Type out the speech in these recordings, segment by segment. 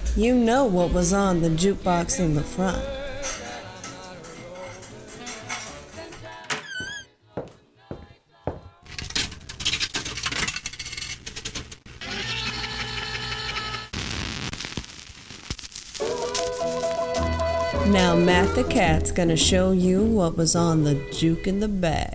You know what was on the jukebox in the front. Now Matt the Cat's gonna show you what was on the juke in the back.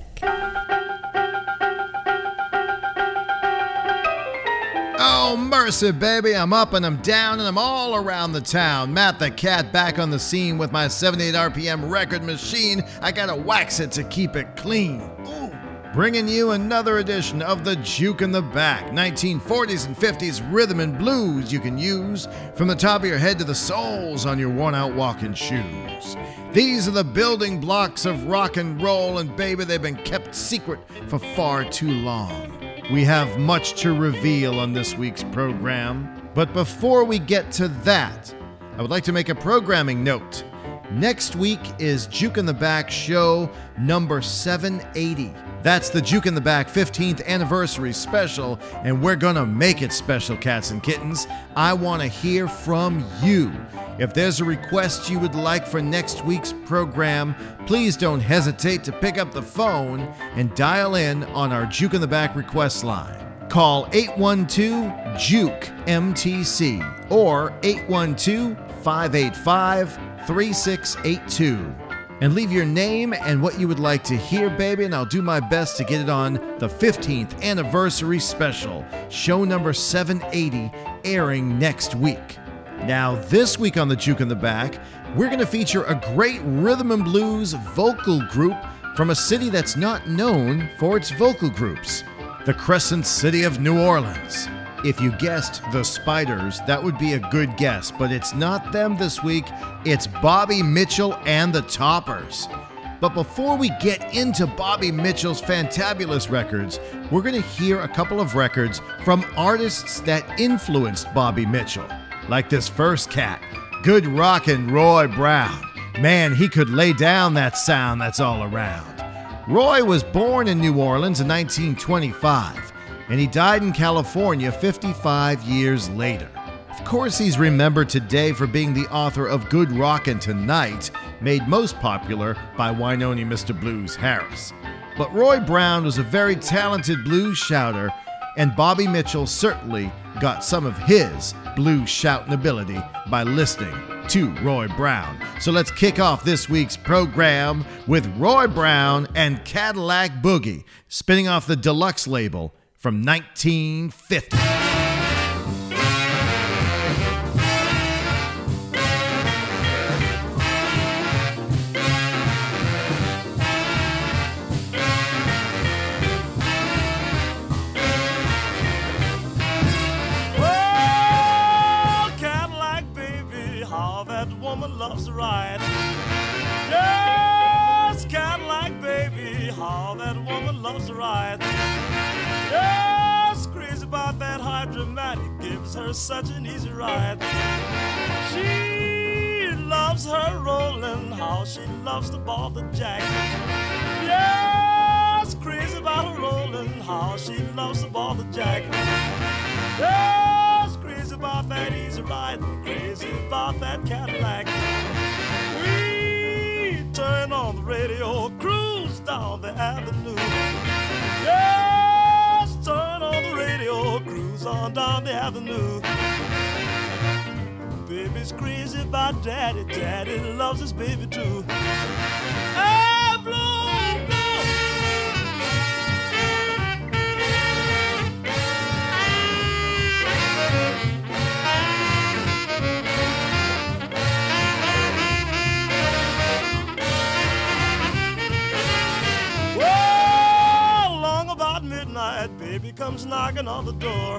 Oh, mercy, baby, I'm up and I'm down and I'm all around the town. Matt the Cat back on the scene with my 78 RPM record machine. I gotta wax it to keep it clean. Ooh. Bringing you another edition of the Juke in the Back. 1940s and 50s rhythm and blues you can use from the top of your head to the soles on your worn-out walking shoes. These are the building blocks of rock and roll, and baby, they've been kept secret for far too long. We have much to reveal on this week's program, but before we get to that, I would like to make a programming note. Next week is Juke in the Back show number 780. That's the Juke in the Back 15th anniversary special, and we're gonna make it special, cats and kittens. I want to hear from you. If there's a request you would like for next week's program, please don't hesitate to pick up the phone and dial in on our Juke in the Back request line. Call 812-JUKE-MTC or 812-585-3682. And leave your name and what you would like to hear, baby, and I'll do my best to get it on the 15th anniversary special, show number 780, airing next week. Now, this week on the Juke in the Back, we're going to feature a great rhythm and blues vocal group from a city that's not known for its vocal groups, the Crescent City of New Orleans. If you guessed the Spiders, that would be a good guess, but it's not them this week. It's Bobby Mitchell and the Toppers. But before we get into Bobby Mitchell's fantabulous records, we're going to hear a couple of records from artists that influenced Bobby Mitchell. Like this first cat, good rockin' Roy Brown. Man, he could lay down that sound that's all around. Roy was born in New Orleans in 1925. And he died in California 55 years later. Of course, he's remembered today for being the author of Good Rockin' Tonight, made most popular by Wynonie Mr. Blues Harris. But Roy Brown was a very talented blues shouter, and Bobby Mitchell certainly got some of his blues shouting ability by listening to Roy Brown. So let's kick off this week's program with Roy Brown and Cadillac Boogie, spinning off the deluxe label from 1950. Oh, Cadillac baby, how that woman loves to ride. Yes, Cadillac baby, how that woman loves to ride. Yes, crazy about that hydromatic, gives her such an easy ride. She loves her rolling, how she loves to ball the jack. Yes, crazy about her rolling, how she loves to ball the jack. Yes, crazy about that easy riding, crazy about that Cadillac. We turn on the radio, cruise down the avenue. Yes, turn on the radio, cruise on down the avenue. Baby's crazy about daddy, daddy loves his baby too. Hey, blue, baby comes knocking on the door.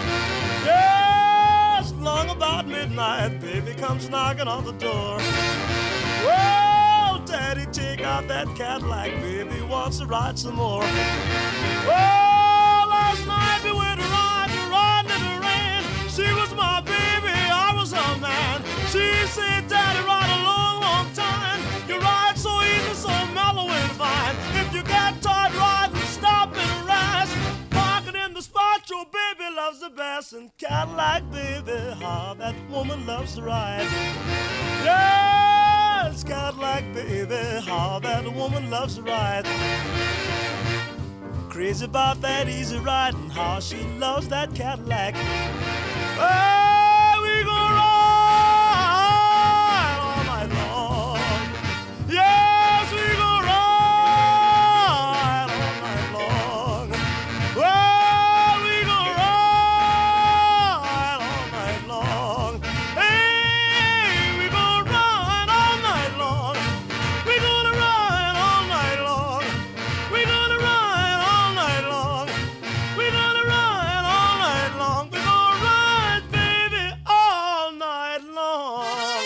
Yes, long about midnight, baby comes knocking on the door. Well, daddy, take out that Cadillac, baby wants to ride some more. Well, last night we went to ride in the rain. She was my baby, I was her man. She said, daddy, ride a long, long time. You ride so easy, so mellow and fine. If you get tired riding, stop and rest. Parking in the spot your baby loves the best. yes, and Cadillac, baby, how that woman loves to ride. Yes, Cadillac, baby, how that woman loves to ride. Crazy about that easy ride and how she loves that Cadillac. Oh, we gonna ride all night long. Yes, we gonna ride all night long. Well, we gonna ride all night long. Hey, we gonna ride all night long. We gonna ride all night long. We gonna ride all night long. We gonna ride all night long. We gonna ride, baby, all night long.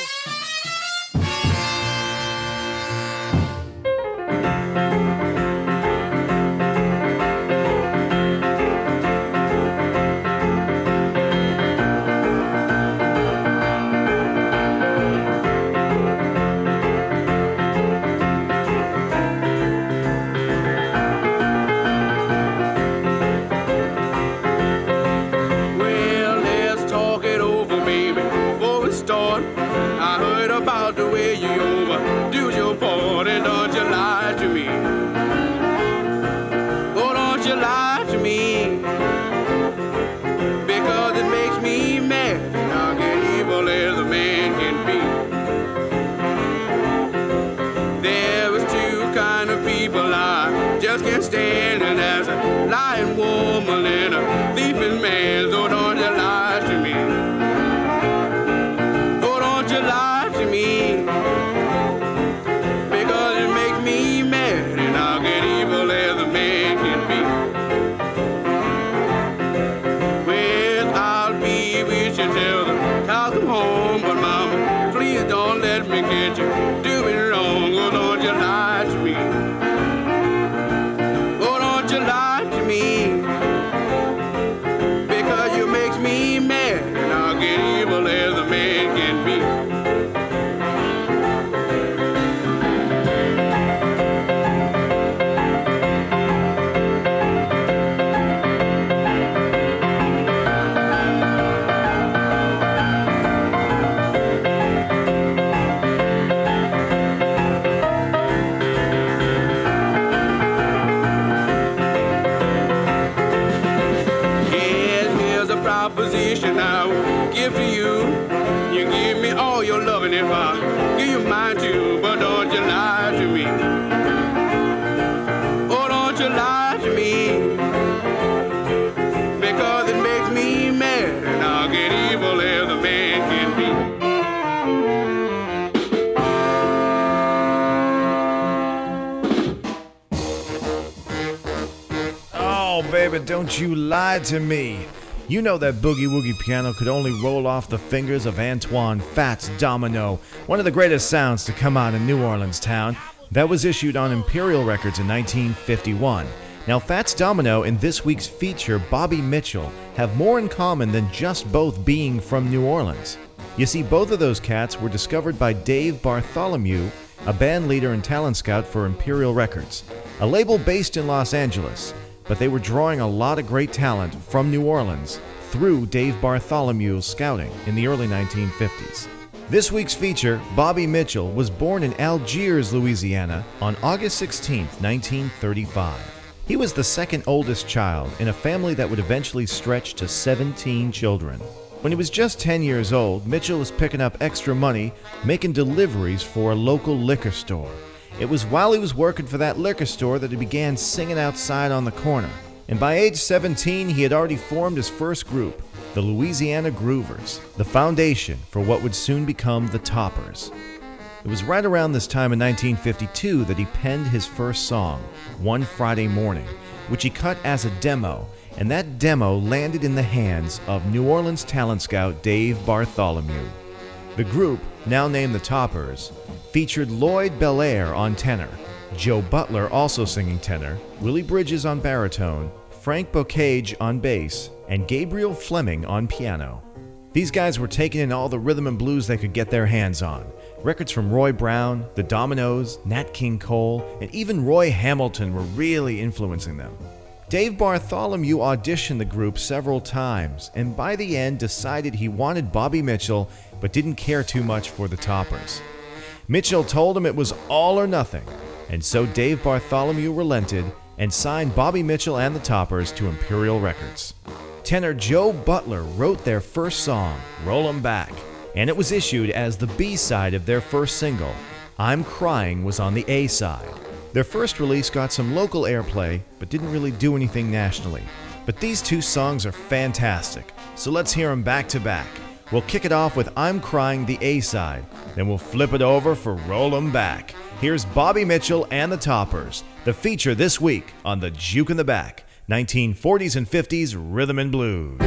Well, let's talk it over, baby, before we start. I heard about the way you overdo your part, and don't you lie to me. Oh, don't you lie to me, because it makes me mad, and I'll get evil as a man can be. There was two kind of people I just can't stand, and that's a lying woman and a thieving man. So don't you lie to me. Oh, don't you lie to me, because it makes me mad, and I'll get evil as a man can be. Well, I'll be with you till the cows come home, but mama, please don't let me get you doing wrong. Oh, don't you lie to me. Oh, don't you lie to me, because you makes me mad, and I'll get evil as a man can be. Yes, here's a proposition I will give to you. You give me all your loving if I give you mine too, but don't you lie to me. Oh, don't you lie to me, because it makes me mad, and I'll get evil as a man can be. Oh, baby, don't you lie to me. You know that boogie woogie piano could only roll off the fingers of Antoine Fats Domino, one of the greatest sounds to come out in New Orleans town. That was issued on Imperial Records in 1951. Now, Fats Domino and this week's feature, Bobby Mitchell, have more in common than just both being from New Orleans. You see, both of those cats were discovered by Dave Bartholomew, a band leader and talent scout for Imperial Records, a label based in Los Angeles. But they were drawing a lot of great talent from New Orleans through Dave Bartholomew's scouting in the early 1950s. This week's feature, Bobby Mitchell, was born in Algiers, Louisiana on August 16, 1935. He was the second oldest child in a family that would eventually stretch to 17 children. When he was just 10 years old, Mitchell was picking up extra money, making deliveries for a local liquor store. It was while he was working for that liquor store that he began singing outside on the corner. And by age 17, he had already formed his first group, the Louisiana Groovers, the foundation for what would soon become the Toppers. It was right around this time in 1952 that he penned his first song, One Friday Morning, which he cut as a demo, and that demo landed in the hands of New Orleans talent scout Dave Bartholomew. The group, now named the Toppers, featured Lloyd Belair on tenor, Joe Butler also singing tenor, Willie Bridges on baritone, Frank Bocage on bass, and Gabriel Fleming on piano. These guys were taking in all the rhythm and blues they could get their hands on. Records from Roy Brown, the Dominoes, Nat King Cole, and even Roy Hamilton were really influencing them. Dave Bartholomew auditioned the group several times, and by the end decided he wanted Bobby Mitchell, but didn't care too much for the Toppers. Mitchell told him it was all or nothing, and so Dave Bartholomew relented and signed Bobby Mitchell and the Toppers to Imperial Records. Tenor Joe Butler wrote their first song, Roll 'Em Back, and it was issued as the B-side of their first single. I'm Crying was on the A-side. Their first release got some local airplay, but didn't really do anything nationally. But these two songs are fantastic, so let's hear them back to back. We'll kick it off with I'm Crying, the A-side, then we'll flip it over for Roll 'Em Back. Here's Bobby Mitchell and the Toppers, the feature this week on the Juke in the Back, 1940s and 50s Rhythm and Blues.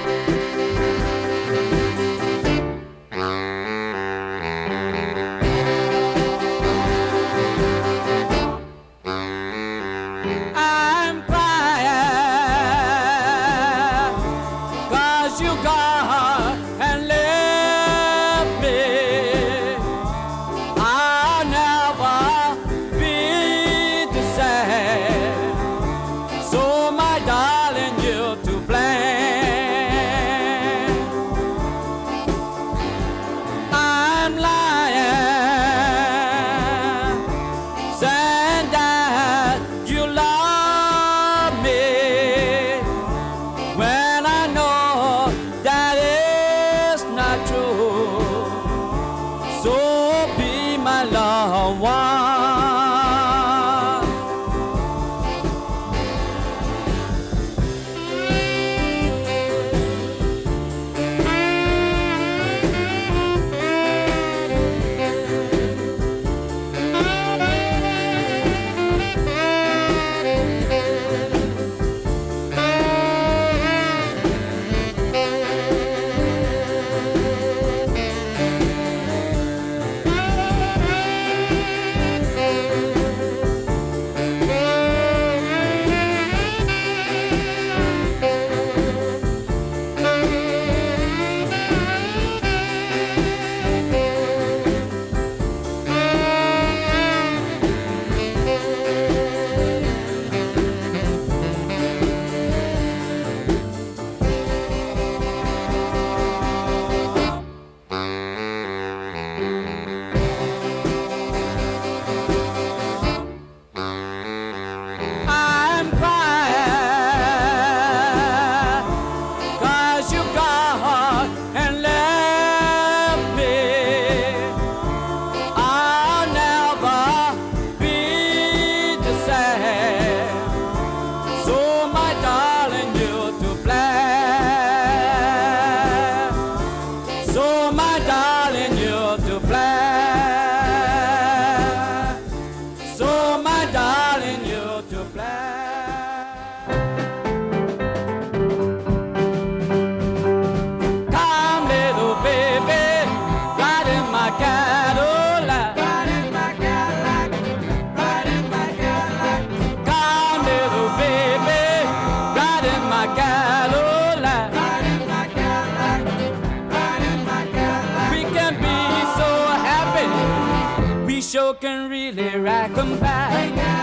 Sure can really rock 'em back.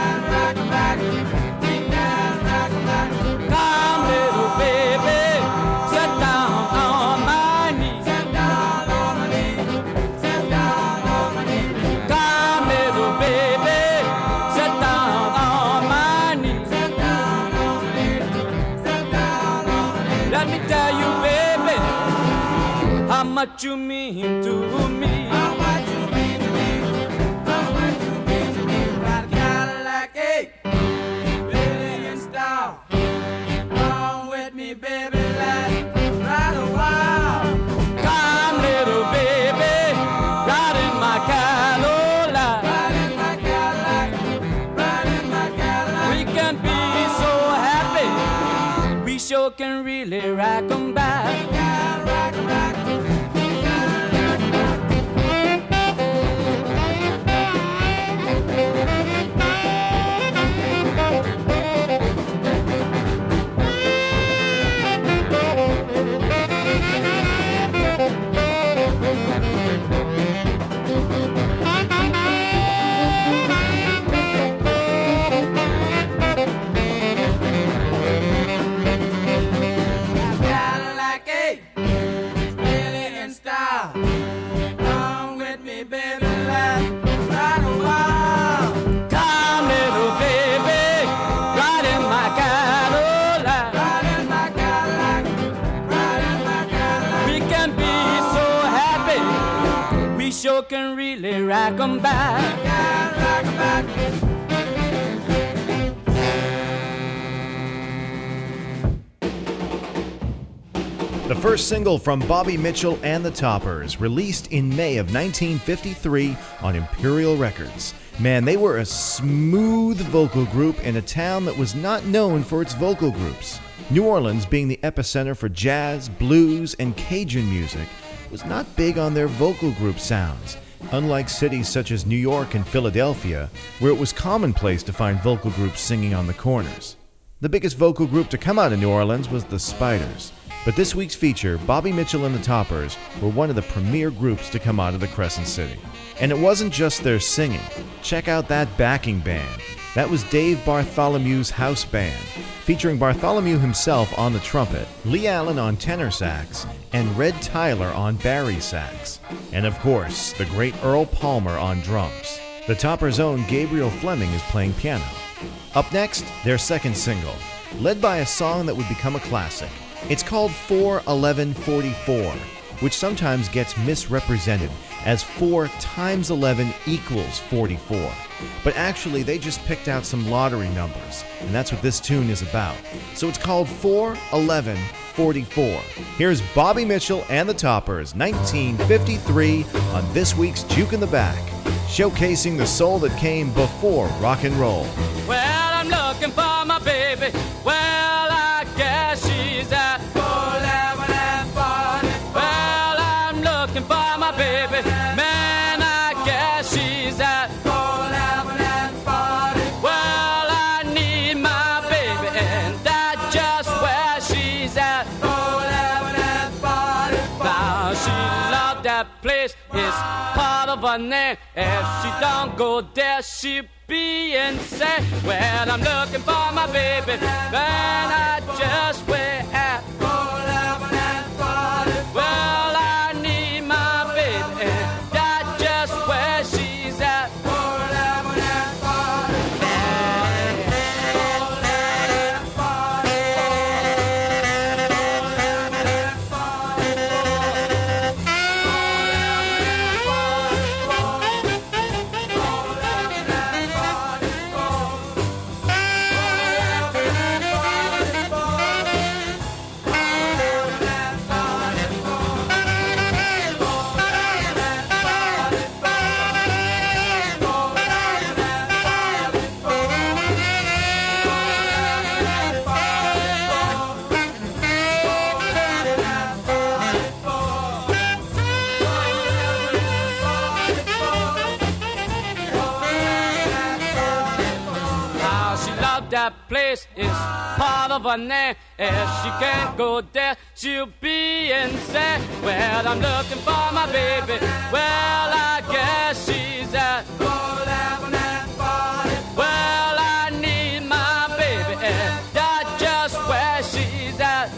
Come, little baby, sit down on my knees. Come, little baby, sit down on my knees. Let me tell you, baby, how much you mean to me. Sure can really rock 'em back. you can really rock 'em back. Yeah, rock 'em back. The first single from Bobby Mitchell and the Toppers, released in May of 1953 on Imperial Records. Man, they were a smooth vocal group in a town that was not known for its vocal groups. New Orleans, being the epicenter for jazz, blues, and Cajun music, was not big on their vocal group sounds, unlike cities such as New York and Philadelphia, where it was commonplace to find vocal groups singing on the corners. The biggest vocal group to come out of New Orleans was the Spiders. But this week's feature, Bobby Mitchell and the Toppers, were one of the premier groups to come out of the Crescent City. And it wasn't just their singing. Check out that backing band. That was Dave Bartholomew's house band, featuring Bartholomew himself on the trumpet, Lee Allen on tenor sax, and Red Tyler on bari sax. And of course, the great Earl Palmer on drums. The Toppers' own Gabriel Fleming is playing piano. Up next, their second single, led by a song that would become a classic. It's called 4-11-44, which sometimes gets misrepresented as 4 times 11 equals 44. But actually, they just picked out some lottery numbers, and that's what this tune is about. So it's called 4-11-44. Here's Bobby Mitchell and the Toppers, 1953, on this week's Juke in the Back, showcasing the soul that came before rock and roll. Well, I'm looking for my baby. Well, I guess she's at 4-11-40. Well, I'm looking for my baby. Man, I guess she's at 4-11-40. Well, I need my baby, and that's just where she's at 4-11-40. Now she loved that place. It's part of her name. If she don't go there, she be insane. Well, I'm looking for my baby, and I just way at 4-11-40. Well, I need my baby, and that's just where she's at 4-11-40. That place is part of her name. If she can't go there, she'll be insane. Well, I'm looking for my baby. Well, I guess she's at 4-11-40. Well, I need my baby, and that's just where she's at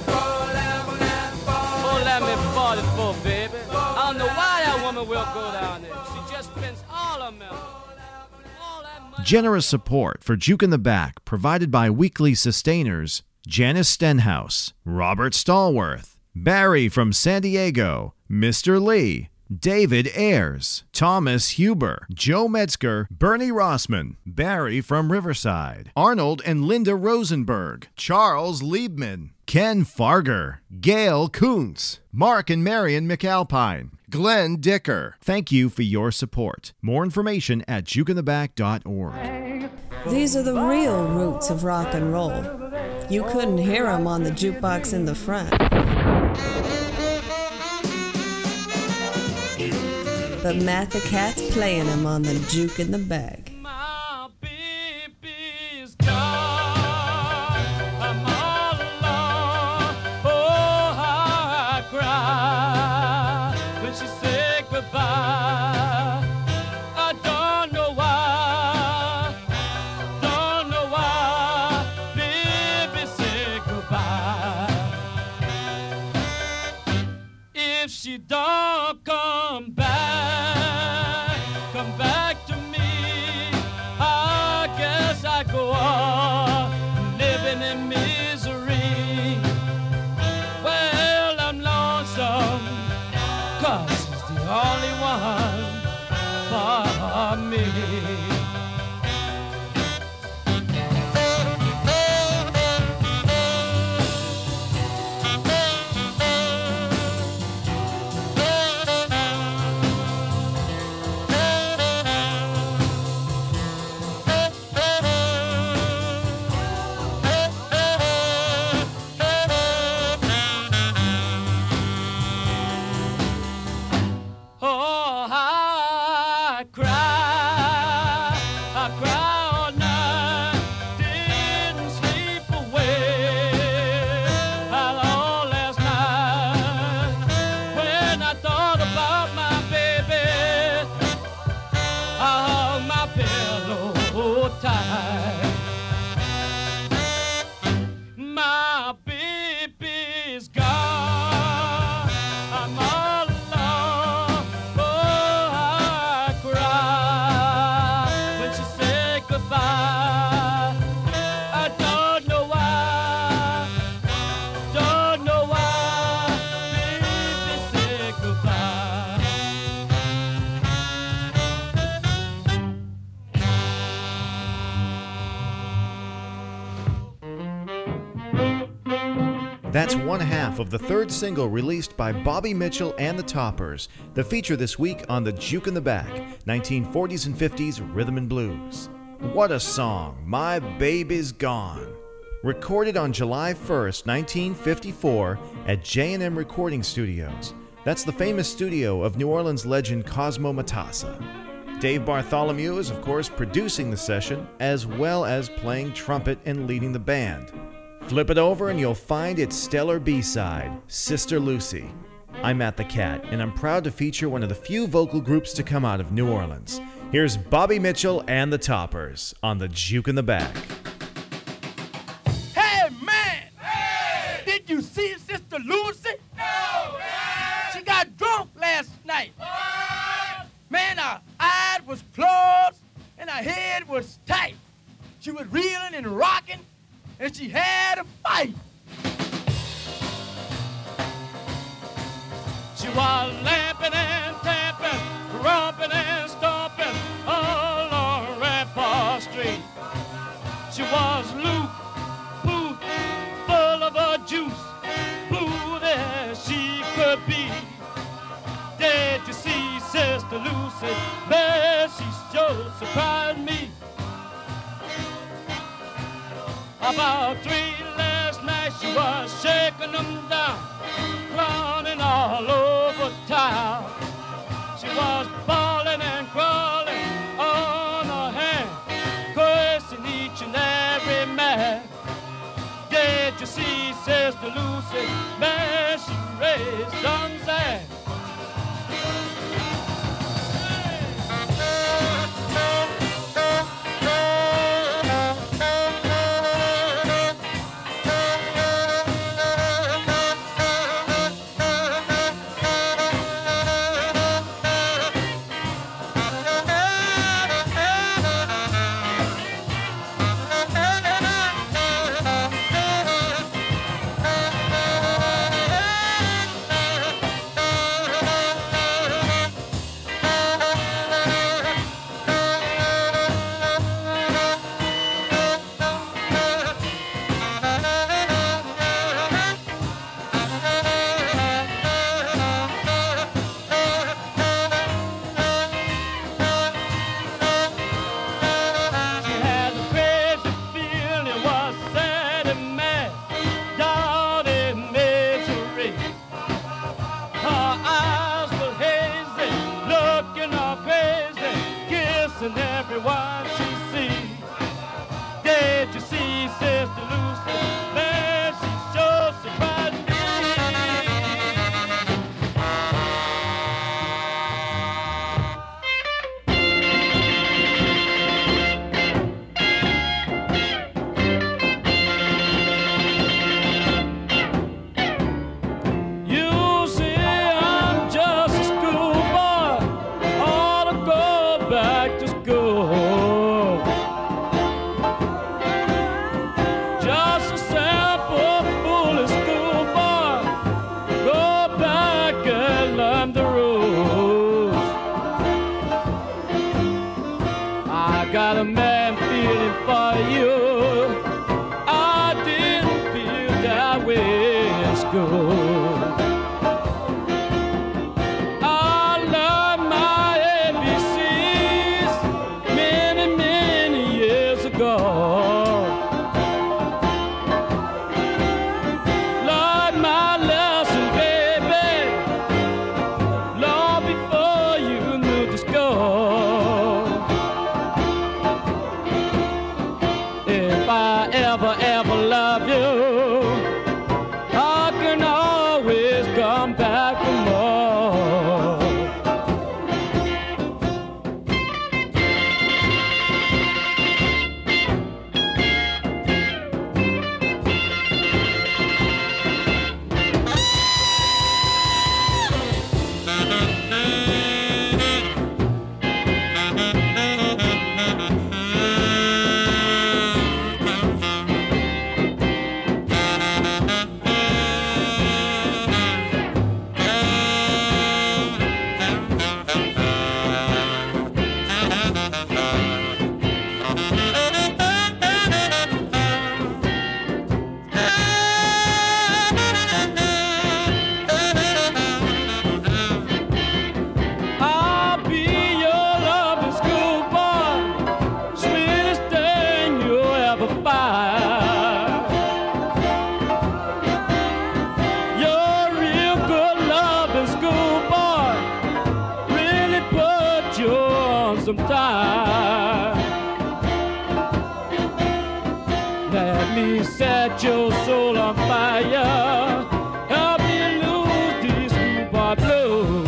4-11-44, baby. I don't know why that woman will go down there. She just spends all her money. Generous support for Juke in the Back provided by weekly sustainers Janice Stenhouse, Robert Stallworth, Barry from San Diego, Mr. Lee, David Ayers, Thomas Huber, Joe Metzger, Bernie Rossman, Barry from Riverside, Arnold and Linda Rosenberg, Charles Liebman, Ken Farger, Gail Kuntz, Mark and Marion McAlpine, Glenn Dicker. Thank you for your support. More information at jukeintheback.org. These are the real roots of rock and roll. You couldn't hear them on the jukebox in the front. But Matt the Cat's playing them on the Juke in the Bag. My baby's gone. I'm all alone. Oh, how I cry when she said goodbye. I don't know why. Don't know why. Baby said goodbye. If she don't come back to me. That's one half of the third single released by Bobby Mitchell and the Toppers, the feature this week on the Juke in the Back, 1940s and 50s rhythm and blues. What a song, My Baby's Gone. Recorded on July 1st, 1954 at J&M Recording Studios. That's the famous studio of New Orleans legend Cosmo Matassa. Dave Bartholomew is, of course, producing the session, as well as playing trumpet and leading the band. Flip it over and you'll find its stellar B-side, Sister Lucy. I'm Matt the Cat, and I'm proud to feature one of the few vocal groups to come out of New Orleans. Here's Bobby Mitchell and the Toppers on the Juke in the Back. Hey, man! Hey! Did you see Sister Lucy? No, man! She got drunk last night. What? Man, her eyes was closed and her head was tight. She was reeling and rocking, and she had a fight. She was lamping and tapping, romping and stomping along Rampart Street. She was loose, full of a juice, smooth as she could be. Did you see Sister Lucy? Man, she sure surprised me. About 3 last night, she was shaking them down, clowning all over town. She was bawling and crawling on her hand, cursing each and every man. Did you see Sister Lucy? Man, she raised some sand. And everyone she sees. Did you see Sister Lucy? Man, she sure surprised me. You see, I'm just a schoolboy, ought to go back to school. Just a simple, foolish schoolboy, go back and learn the rules. I got a man feeling for you. I didn't feel that way in school. Learn my lesson, baby, long before you moved to school. If I ever love you, I can always fire. Help me lose these schoolboy blues.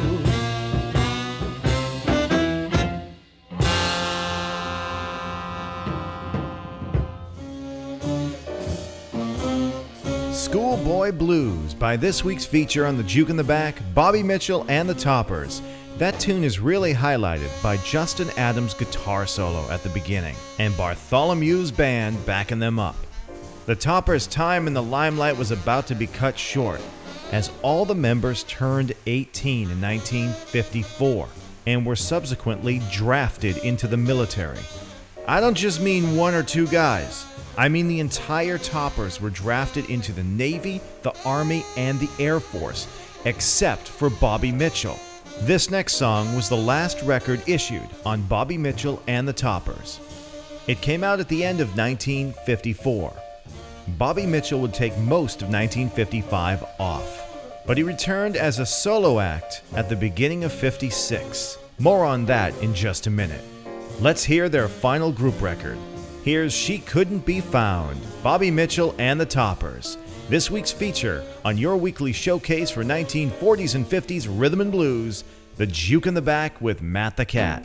Schoolboy Blues by this week's feature on the Juke in the Back, Bobby Mitchell and the Toppers. That tune is really highlighted by Justin Adams' guitar solo at the beginning and Bartholomew's band backing them up. The Toppers' time in the limelight was about to be cut short as all the members turned 18 in 1954 and were subsequently drafted into the military. I don't just mean one or two guys. I mean the entire Toppers were drafted into the Navy, the Army, and the Air Force, except for Bobby Mitchell. This next song was the last record issued on Bobby Mitchell and the Toppers. It came out at the end of 1954. Bobby Mitchell would take most of 1955 off, but he returned as a solo act at the beginning of 56. More on that in just a minute. Let's hear their final group record. Here's She Couldn't Be Found, Bobby Mitchell and the Toppers. This week's feature on your weekly showcase for 1940s and 50s rhythm and blues, The Juke in the Back with Matt the Cat.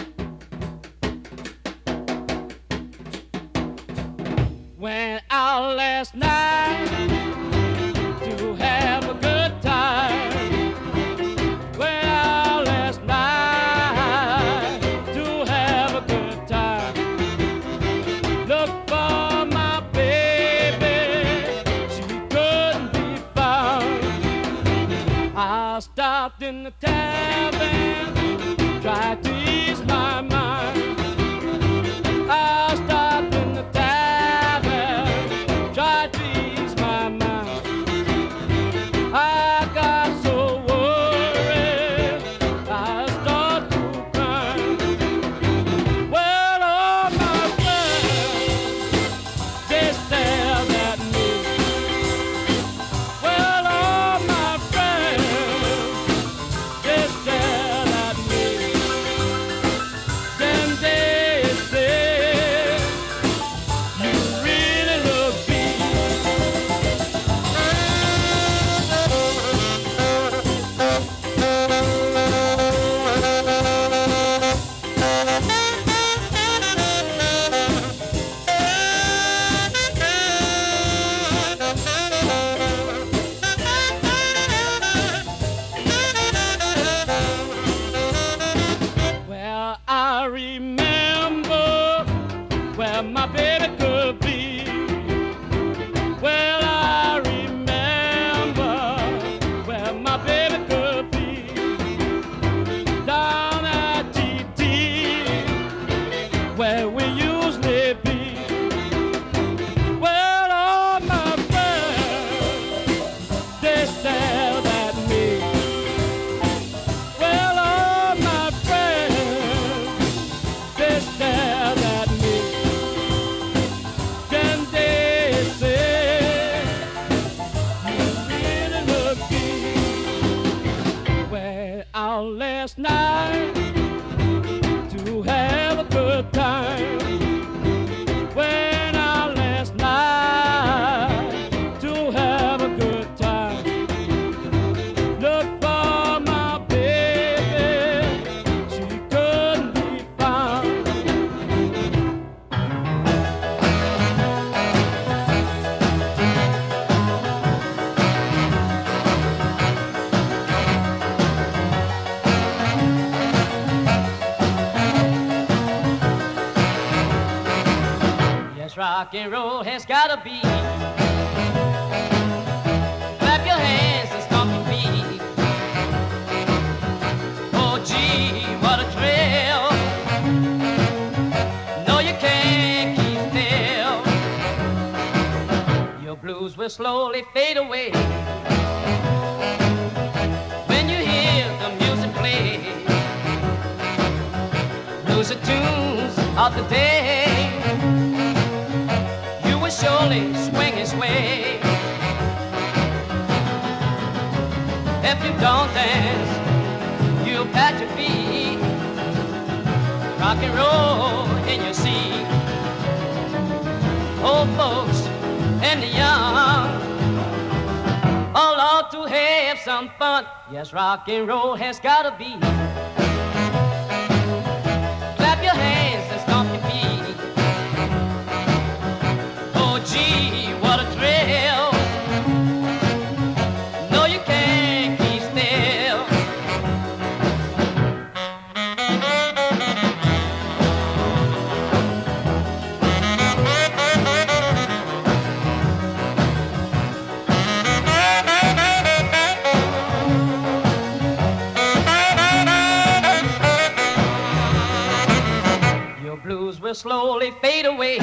Went out last night to have a good time. Went out last night to have a good time. Look for my baby, she couldn't be found. I stopped in the tavern, tried to ease my mind. I stopped in the tavern, tried to ease my mind. I got so worried, I started to cry. Well, all my friends, they stared at me. Well, all my friends, they stared at me. Then they said, you really look big. Well, I remember where my baby could be. Well, I remember where my baby could be. Down at TT, where we usually be. Well, all my friends, they stared at me. Well, all my friends, they stared at me. Then they said, you really look good. Went out last night to have a good time. Went out last night to have a good time. Look for my baby, she couldn't be found. Yes, rock and roll has gotta be. Clap your hands and stomp your feet. Oh, gee, what a thrill. No, you can't keep still. Your blues will slowly fade away when you hear the music play. Blues are tunes of the day. You will surely swing and sway. If you don't dance, you'll pat your feet. Rock and roll in your seat. Old folks and the young, some fun. Yes, rock and roll has gotta be. Clap your hands and stomp your feet. Oh, gee, what a thrill. No, you can't keep still. Blues will slowly fade away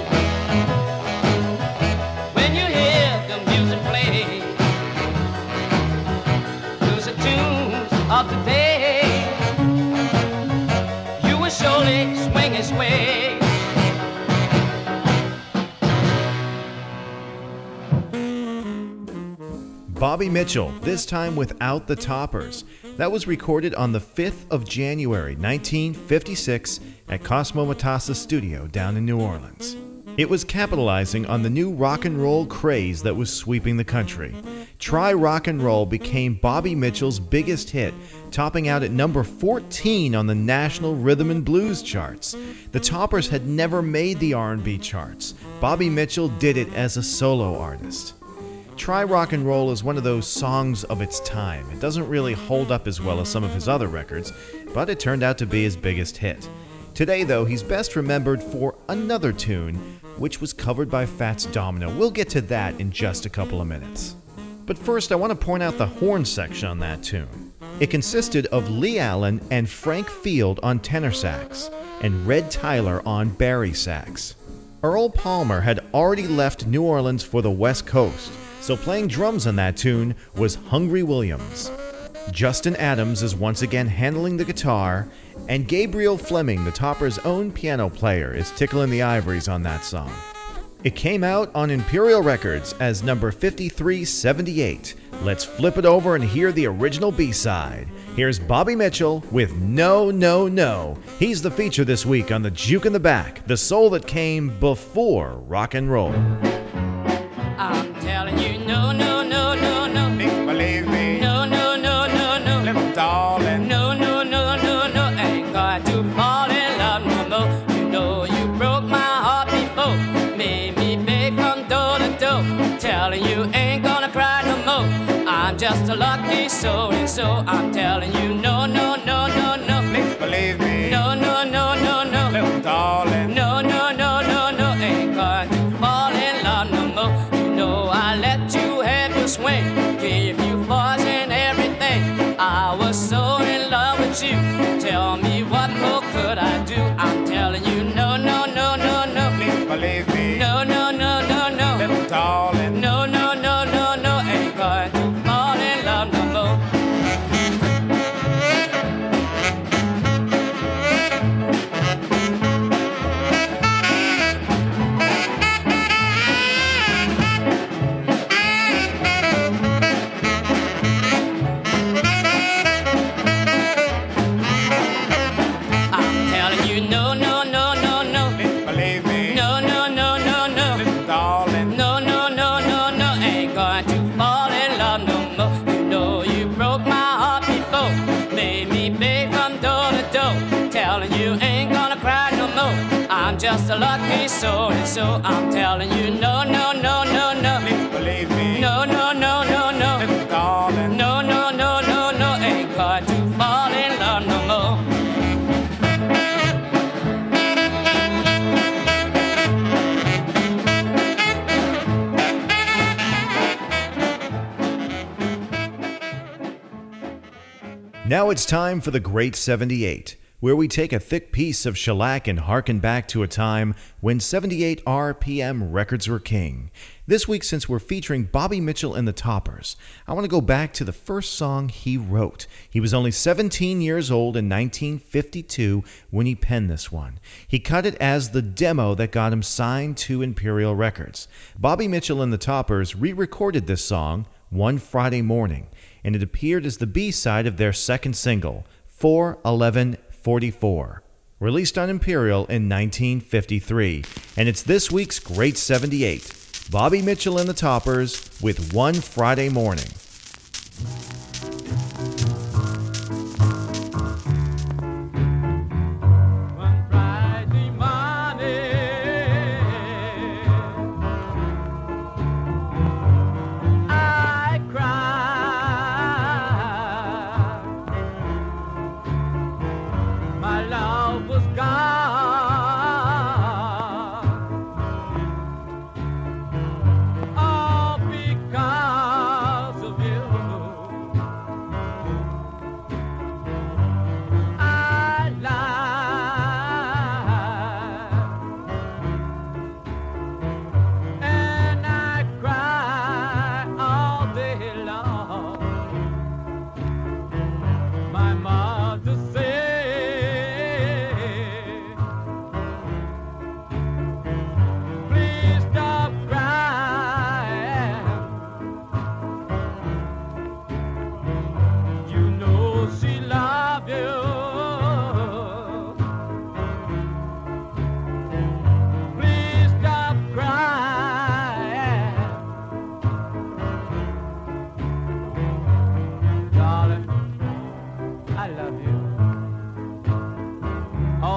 when you hear the music play. Blues are tunes of the day. You will surely swing and sway. Bobby Mitchell, this time without the Toppers. That was recorded on the 5th of January, 1956 at Cosmo Matassa Studio down in New Orleans. It was capitalizing on the new rock and roll craze that was sweeping the country. Try Rock and Roll became Bobby Mitchell's biggest hit, topping out at number 14 on the National Rhythm and Blues charts. The Toppers had never made the R&B charts. Bobby Mitchell did it as a solo artist. Try Rock and Roll is one of those songs of its time. It doesn't really hold up as well as some of his other records, but it turned out to be his biggest hit. Today, though, he's best remembered for another tune, which was covered by Fats Domino. We'll get to that in just a couple of minutes. But first, I want to point out the horn section on that tune. It consisted of Lee Allen and Frank Field on tenor sax, and Red Tyler on bari sax. Earl Palmer had already left New Orleans for the West Coast, so playing drums on that tune was Hungry Williams. Justin Adams is once again handling the guitar, and Gabriel Fleming, the Toppers' own piano player, is tickling the ivories on that song. It came out on Imperial Records as number 5378. Let's flip it over and hear the original B-side. Here's Bobby Mitchell with No, No, No. He's the feature this week on the Juke in the Back, the soul that came before rock and roll. I'm telling you, no, no, no, no, no. Please believe me. No, no, no, no, no. Little darling. No, no, no, no, no. Ain't got to fall in love no more. You know you broke my heart before. Made me beg from door to door. Telling you ain't gonna cry no more. I'm just a lucky soul, and so I'm telling you, no, no, no, no, no. Please believe me. No, no, no, no, no. Little darling. No, no, no, no, no. Ain't got to fall in love no more. You know I let you have your swing. Gave you voice and everything. I was so in love with you. Tell me what more could I do? I'm telling you, no, no, no, no, no. Please believe me. No, no, no, no, no. Little darling. No, no, no, no, no. Ain't got to fall in love no more. I'm telling you, no, no, no, no, no. Please believe me. No, no, no, no, no. Little darling. No, no, no, no, no. Ain't going to fall in love no more. You know you broke my heart before. Made me beg from door to door. Telling you ain't gonna cry no more. I'm just a lucky soul, and so I'm telling you, no, no, no, no, no. Please believe me. No, no, no, no, no. Little darling. No, no, no, no, no. Ain't going to fall in love no more. Now it's time for the Great 78, where we take a thick piece of shellac and harken back to a time when 78 RPM records were king. This week, since we're featuring Bobby Mitchell and the Toppers, I want to go back to the first song he wrote. He was only 17 years old in 1952 when he penned this one. He cut it as the demo that got him signed to Imperial Records. Bobby Mitchell and the Toppers re-recorded this song one Friday morning, and it appeared as the B-side of their second single, 4-11-44, released on Imperial in 1953. And it's this week's Great 78, Bobby Mitchell and the Toppers with One Friday Morning.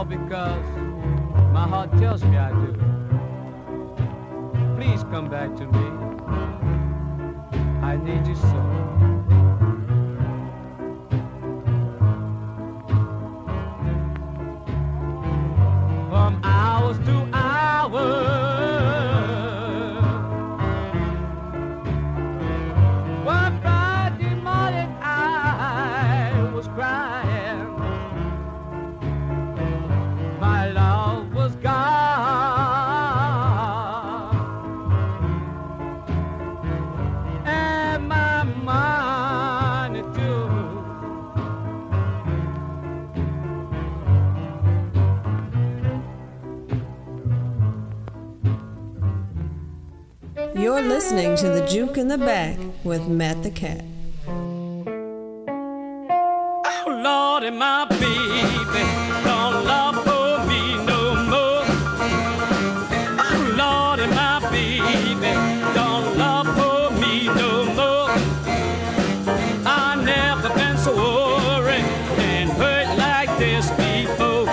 all because my heart tells me I do. Please come back to me. I need you so. From hours to hours, one Friday morning I was crying. My love was gone, and my money too. You're listening to The Juke in the Back with Matt the Cat. Oh, Lordy, my baby don't love for me no more. Oh, Lordy, my baby don't love for me no more. I never been so worried and hurt like this before.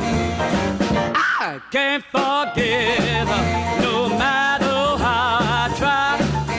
I can't forget her, no matter how I try.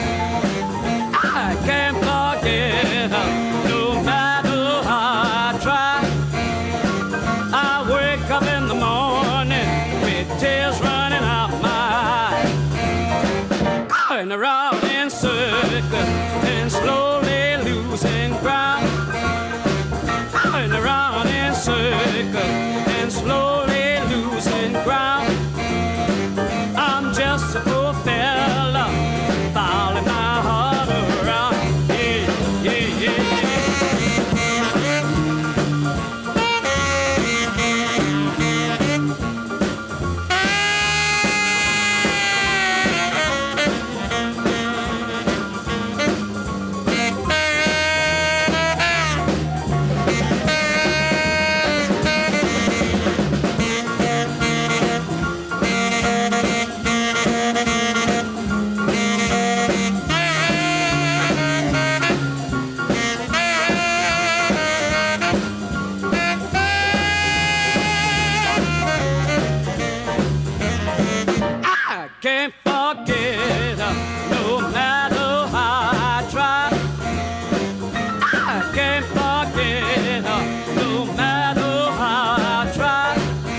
I can't forget her, no matter how I try. I wake up in the morning with tears running out my eyes, going around in circles and slowly losing ground, going around in circles and slowly losing ground. I'm just a poor fella, falling my heart around. Yeah, yeah, yeah, I can't forget her, no matter how I try. I can't forget her, no matter how I try.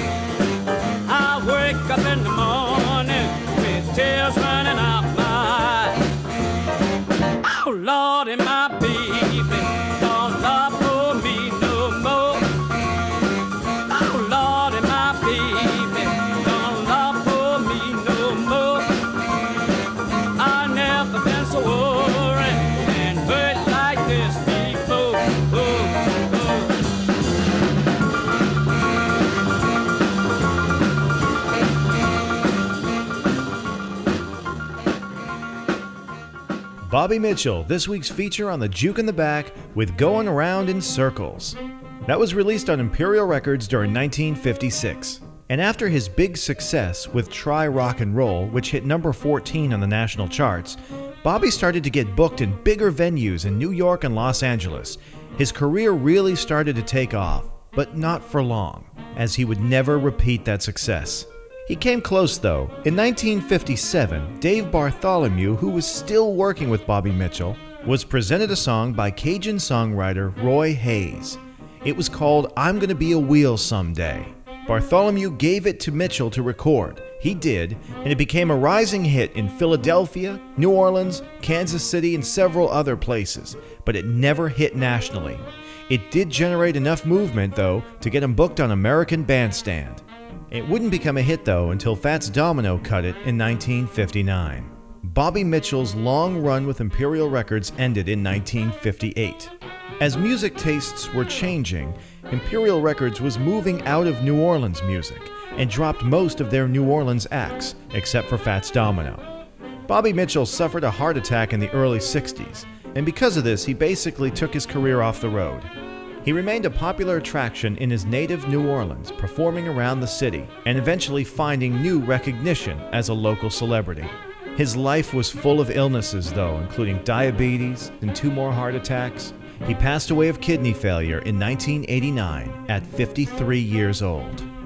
I wake up in the morning with tears running out my eyes. Oh, Lordy, my baby don't love for me no more. Oh, Lordy, my baby don't love for me no more. I never been so worried and hurt like this before. Oh, Bobby Mitchell, this week's feature on the Juke in the Back with Going Around in Circles. That was released on Imperial Records during 1956. And after his big success with Try Rock and Roll, which hit number 14 on the national charts, Bobby started to get booked in bigger venues in New York and Los Angeles. His career really started to take off, but not for long, as he would never repeat that success. He came close though. In 1957, Dave Bartholomew, who was still working with Bobby Mitchell, was presented a song by Cajun songwriter Roy Hayes. It was called I'm Gonna Be a Wheel Someday. Bartholomew gave it to Mitchell to record. He did, and it became a rising hit in Philadelphia, New Orleans, Kansas City, and several other places, but it never hit nationally. It did generate enough movement, though, to get him booked on American Bandstand. It wouldn't become a hit, though, until Fats Domino cut it in 1959. Bobby Mitchell's long run with Imperial Records ended in 1958. As music tastes were changing, Imperial Records was moving out of New Orleans music and dropped most of their New Orleans acts, except for Fats Domino. Bobby Mitchell suffered a heart attack in the early 60s, and because of this, he basically took his career off the road. He remained a popular attraction in his native New Orleans, performing around the city, and eventually finding new recognition as a local celebrity. His life was full of illnesses, though, including diabetes and 2 more heart attacks. He passed away of kidney failure in 1989 at 53 years old.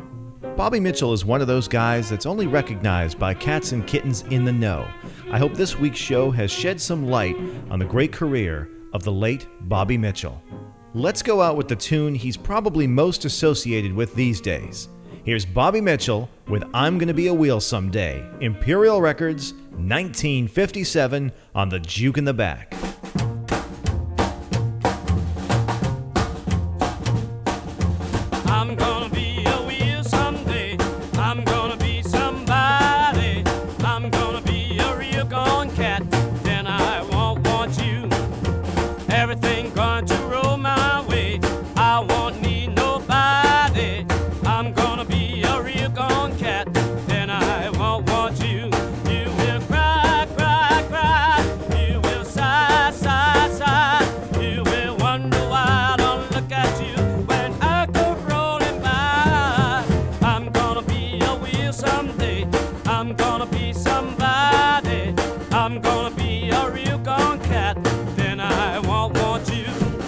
Bobby Mitchell is one of those guys that's only recognized by cats and kittens in the know. I hope this week's show has shed some light on the great career of the late Bobby Mitchell. Let's go out with the tune he's probably most associated with these days. Here's Bobby Mitchell with I'm Gonna Be a Wheel Someday, Imperial Records, 1957, on the Juke in the Back. I'm gonna be a wheel someday. I'm gonna be somebody. I'm gonna be a real gone cat. Then I won't want you. Everything going to roll my way. I won't need nobody. I'm gonna be a real gone cat. Then I won't want you. You will cry, cry, cry. You will sigh, sigh, sigh. You will wonder why I don't look at you when I go rolling by. I'm gonna be a wheel someday. I'm gonna be somebody. I'm gonna be a real gone cat. Then I won't want you.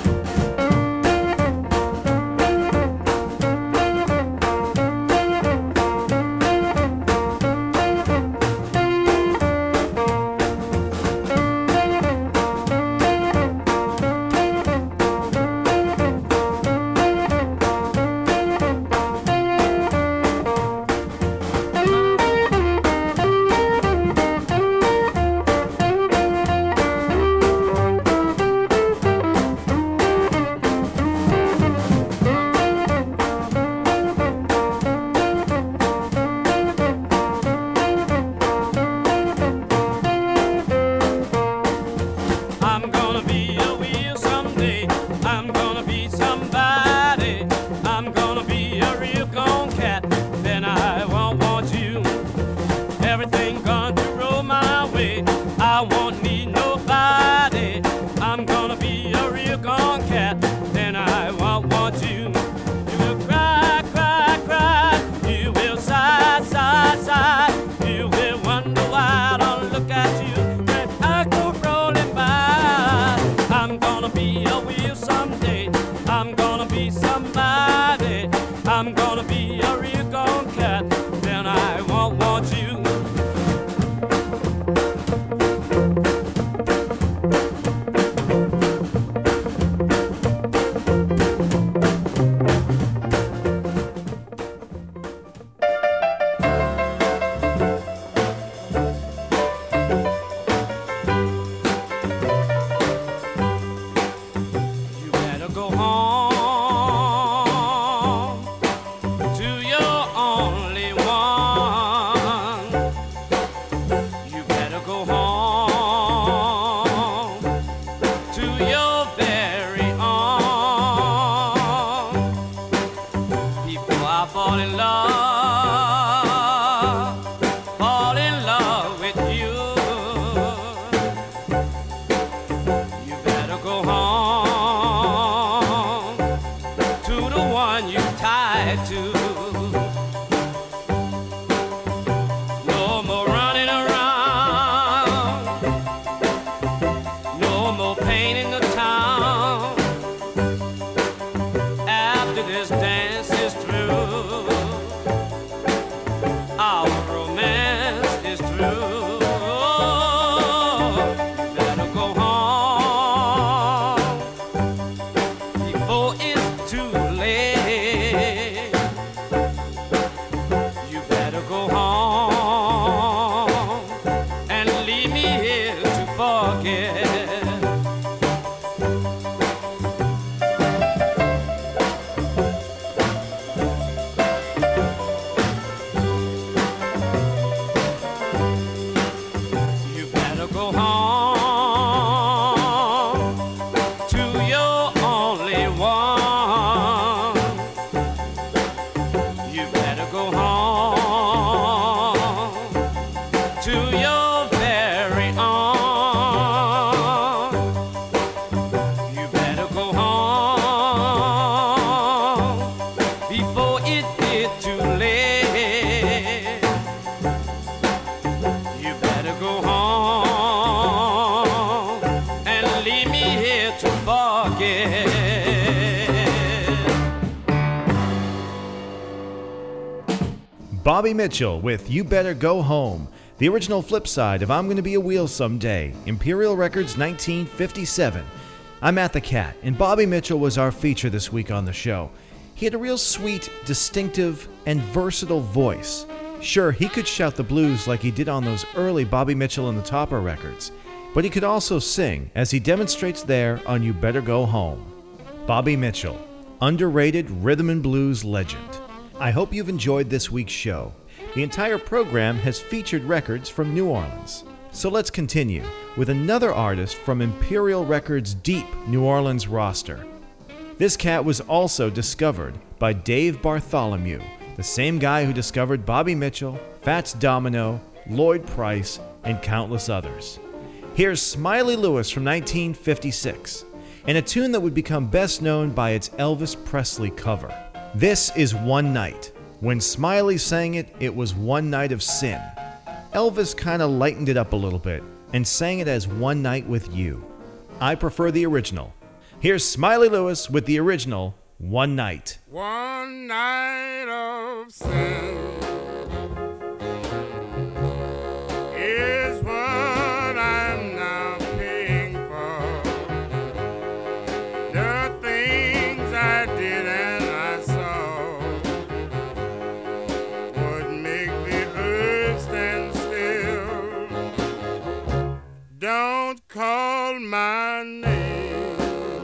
I'm gonna be a wheel someday. I'm gonna be somebody. I'm gonna be a real gone cat. Then I won't want you. Everything gone to roll my way. I won't need nobody. I'm gonna be a real gone cat. Then I won't want you. You will cry, cry, cry. You will sigh, sigh, sigh. You will wonder why I don't look at you when I go rolling by. I'm gonna be a wheel someday. I'm gonna be somebody. I'm gonna be a real gone cat. Then I won't want you. You better go home to your only one. You better go home to your very own. Before I fall in love with you. You better go home to the one you tied to. No more running around. No more pain in the town. After this dance is through, our romance is through. You better go home before it's too late. You better go home and leave me here to forget. You better go home to your only one. You better go home to your very own. You better go home before it get too late. You better go home and leave me here to forget. Bobby Mitchell with You Better Go Home, the original flip side of I'm Gonna Be a Wheel Someday, Imperial Records 1957. I'm Matt the Cat, and Bobby Mitchell was our feature this week on the show. He had a real sweet, distinctive, and versatile voice. Sure, he could shout the blues like he did on those early Bobby Mitchell and the Topper records, but he could also sing, as he demonstrates there on You Better Go Home. Bobby Mitchell, underrated rhythm and blues legend. I hope you've enjoyed this week's show. The entire program has featured records from New Orleans. So let's continue with another artist from Imperial Records' deep New Orleans roster. This cat was also discovered by Dave Bartholomew, the same guy who discovered Bobby Mitchell, Fats Domino, Lloyd Price, and countless others. Here's Smiley Lewis from 1956, and a tune that would become best known by its Elvis Presley cover. This is One Night. When Smiley sang it, it was One Night of Sin. Elvis kind of lightened it up a little bit and sang it as One Night with You. I prefer the original. Here's Smiley Lewis with the original One Night. One night of sin is what I'm now paying for. The things I did and I saw would make the earth stand still. Don't call my name.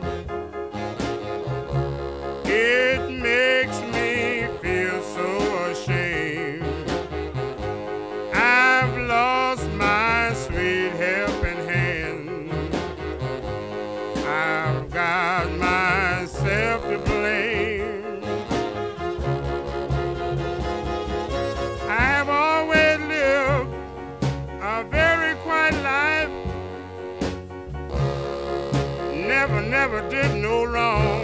It makes me feel so ashamed. I've lost my sweet helping hand. I've got myself to blame. I've always lived a very quiet life. Never did no wrong.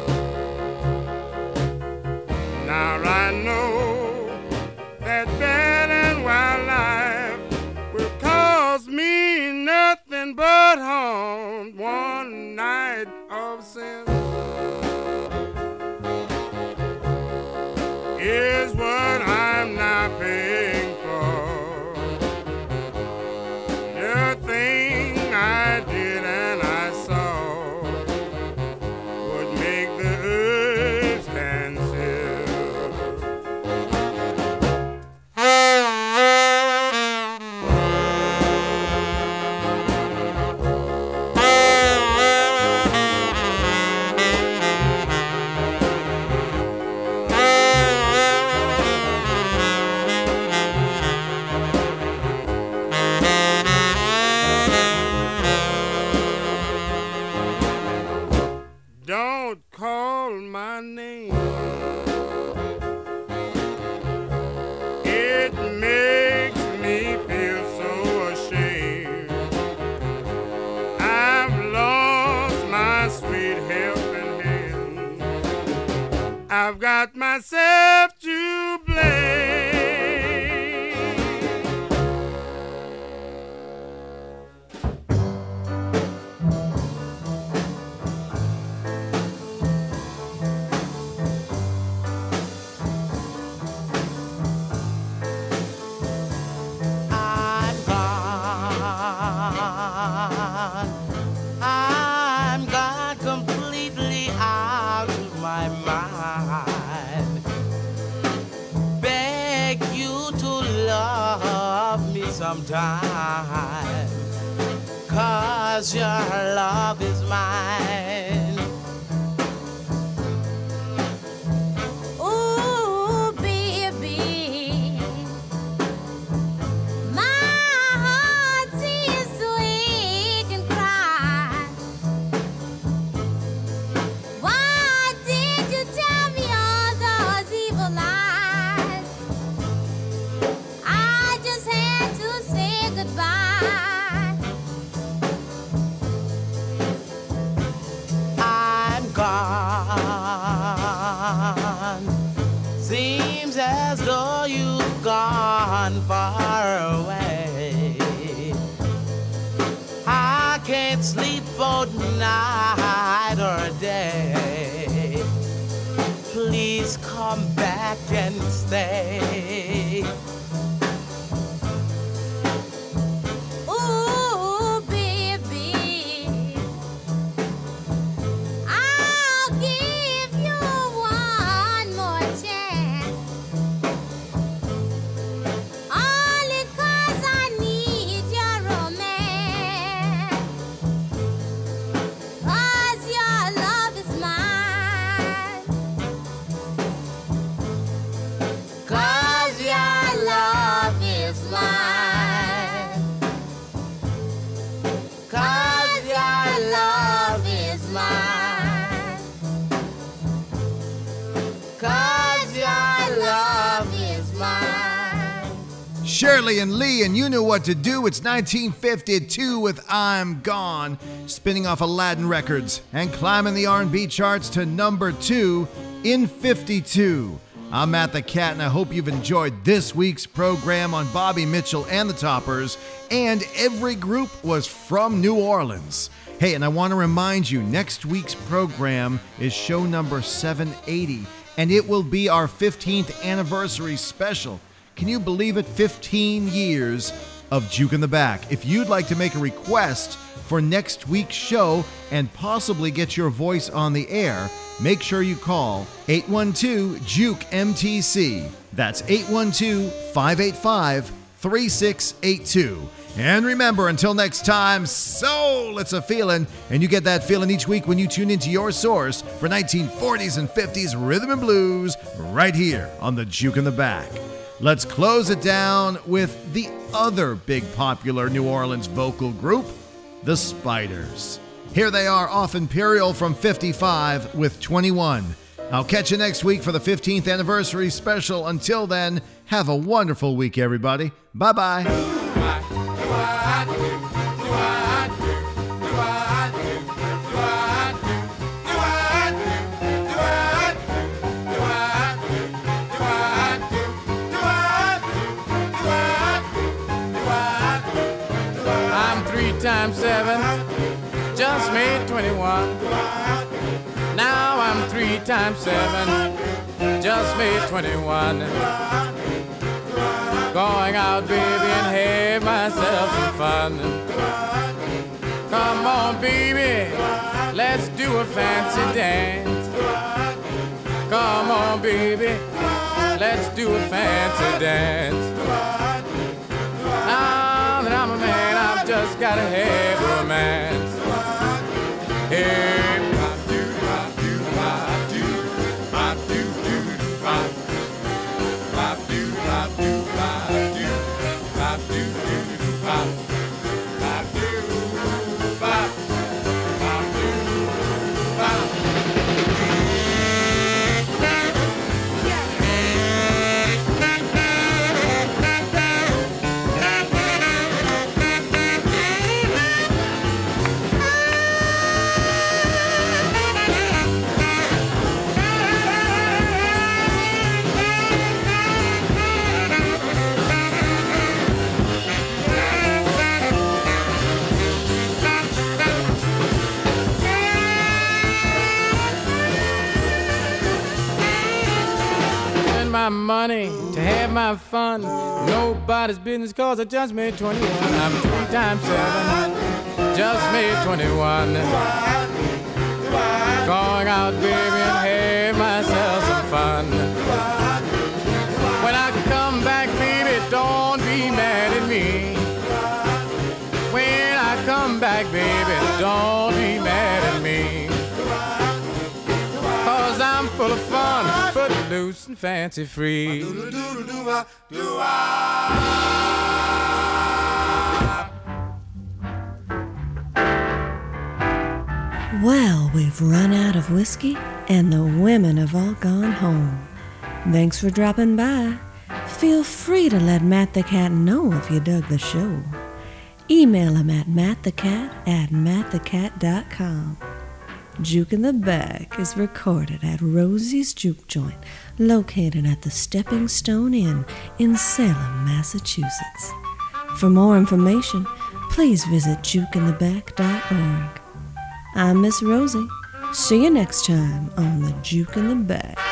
Now I know that bad and wild life will cause me nothing but harm. One night of sin is what I'm now paying for. The thing I did and I saw would make the earth stand still. Don't call my name. It makes me feel so ashamed. I've lost my sweet helping hand. I've got myself to blame. I'm gone completely out of my mind. Beg you to love me sometime, 'cause your love is mine. Ooh, baby, my heart seems to ache and cry. Why did you tell me all those evil lies? I just had to say goodbye. I'm gone. Seems as though you've gone far away. I can't sleep both night or day. Please come back and stay. Shirley and Lee, and you know what to do. It's 1952 with I'm Gone, spinning off Aladdin Records and climbing the R&B charts to number 2 in 52. I'm Matt the Cat, and I hope you've enjoyed this week's program on Bobby Mitchell and the Toppers, and every group was from New Orleans. Hey, and I want to remind you, next week's program is show number 780, and it will be our 15th anniversary special. Can you believe it? 15 years of Juke in the Back. If you'd like to make a request for next week's show and possibly get your voice on the air, make sure you call 812-JUKE-MTC. That's 812-585-3682. And remember, until next time, soul, it's a feeling, and you get that feeling each week when you tune into your source for 1940s and 50s rhythm and blues right here on the Juke in the Back. Let's close it down with the other big popular New Orleans vocal group, the Spiders. Here they are off Imperial from 55 with 21. I'll catch you next week for the 15th anniversary special. Until then, have a wonderful week, everybody. Bye-bye. I'm 3 times 7, just made 21. Now I'm 3 times 7, just made 21. Going out, baby, and have myself some fun. Come on, baby, let's do a fancy dance. Come on, baby, let's do a fancy dance. Now that I'm a man, I've just gotta have romance. Hey. My money to have my fun. Nobody's business, cause I just made 21. I'm 3 times 7, just made 21. Going out, baby, and have myself some fun. When I come back, baby, don't be mad at me. When I come back, baby, don't be mad at me. Cause I'm full of fun, footloose and fancy free. Well, we've run out of whiskey, and the women have all gone home. Thanks for dropping by. Feel free to let Matt the Cat know if you dug the show. Email him at mattthecat@mattthecat.com. Juke in the Back is recorded at Rosie's Juke Joint, located at the Stepping Stone Inn in Salem, Massachusetts. For more information, please visit jukeintheback.org. I'm Miss Rosie. See you next time on the Juke in the Back.